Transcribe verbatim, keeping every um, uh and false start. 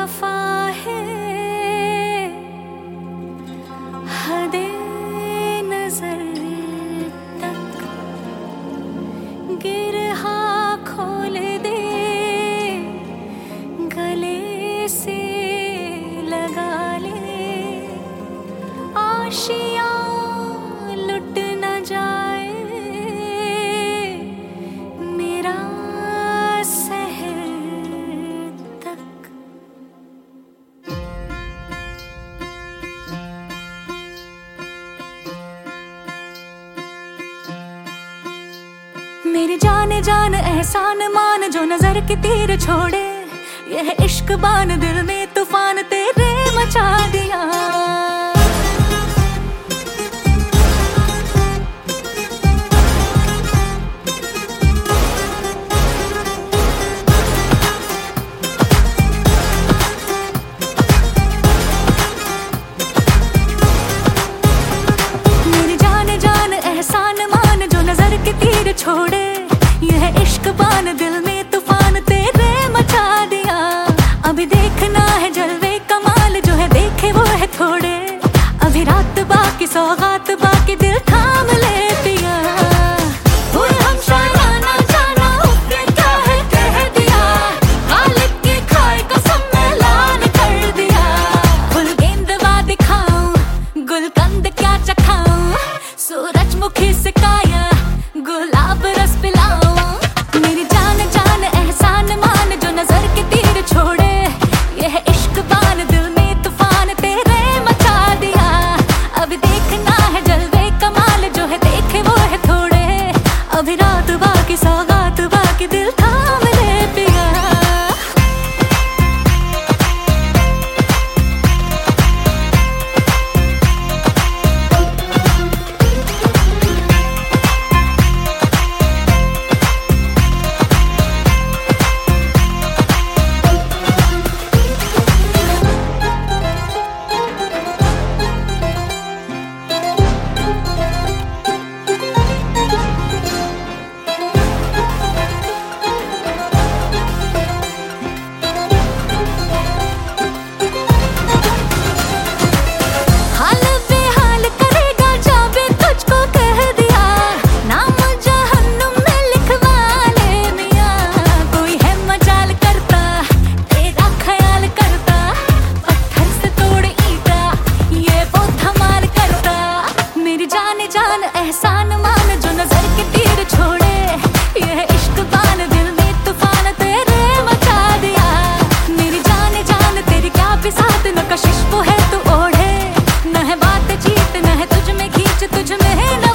वफा है, हदे नजर तक गिरहा खोल दे, गले से लगा ले, आशियां लुट न जाए मेरा शहर तक। मेरी जाने जान एहसान मान जो नजर के तीर छोड़े, यह इश्क बान दिल में तूफान तेरे मचा दिया। मेरी जाने जान एहसान मान जो नजर के तीर छोड़े, यह इश्क बान दिल में तूफान तेरे मचा दिया। अभी देखना है जलवे कमाल जो है देखे वो है थोड़े, अभी रात बाकी सौगात बाकी दिल थाम ले पिया। हुए हम शायराना जाना उसने क्या है कह दिया, गालिब की खाए कसम में लान कर दिया। फुल गेंदवा दिखाऊं गुलकंद क्या चखाऊं, सूरजमुखी से काया गुलाब रस पिलाऊं। मेरी जान जान एहसान मान जो नजर के तीर छोड़े, यह इश्क बान दिल में तूफान तेरे मचा दिया। अभी देखना है जलवे कमाल जो है देखे वो है थोड़े, अभी रात बाकी सौगात बाकी दिल थाम ले पिया। जान एहसान मान जो नजर के तीर छोड़े, यह इश्क बान दिल में तूफान तेरे मचा दिया। मेरी जान जान तेरी क्या बिसात न कशिश वो है तू ओढ़े, न है बात जीत न है तुझ में खींच तुझ में है